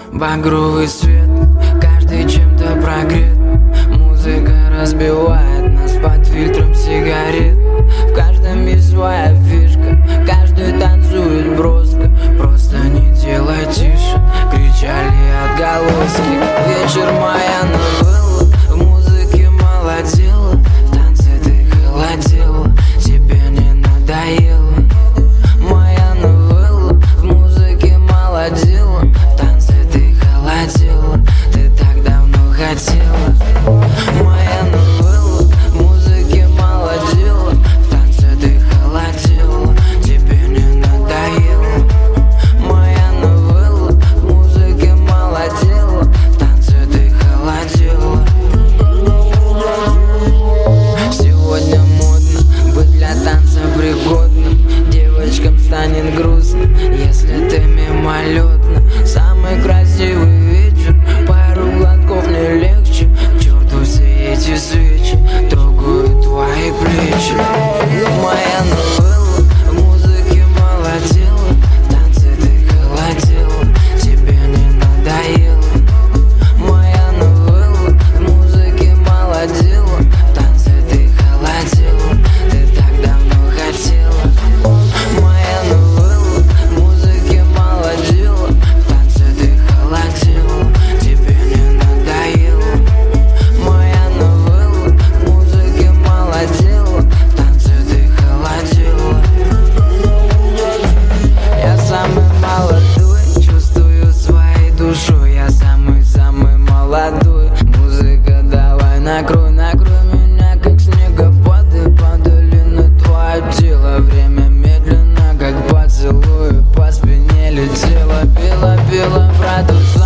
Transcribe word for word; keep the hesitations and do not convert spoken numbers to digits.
багровый свет, каждый чем-то прогрет. Музыка разбивает нас под фильтром сигарет. В каждом есть своя фишка, каждый танцует броско. Просто не делай тише, кричали отголоски. Вечер моя новелла, в музыке молодела, в танце ты холодела, тебе не надоело. Моя новелла, в музыке молодела, в танце ты холодела, ты так давно хотела. Моя новелла, в музыке молодела, в танце ты холодела, тебе не надоело. Моя новелла, в музыке молодела, в танце ты холодела. Сегодня модно быть для танца пригодным, девочкам станет грустно, если ты мимолетно. Самый красивый вечер, пару глотков не легче. К черту все эти свечи, трогают твои плечи. Моя новелла, в музыке молодела, в танце ты холодела, тебе не надоело. Моя новелла, в музыке молодела, в танце ты холодела, ты так давно хотела. Моя новелла, в музыке молодела, в танце ты холодела, тебе не надоело. Моя новелла, в музыке молодела, в танце ты холодела. Я самый молодой, чувствую своей душой, я самый-самый молодой. Музыка, давай накрой, накрой меня, как снегопады падали на твое тело. Время медленно, как поцелуй, по спине летело, пела, пела про ту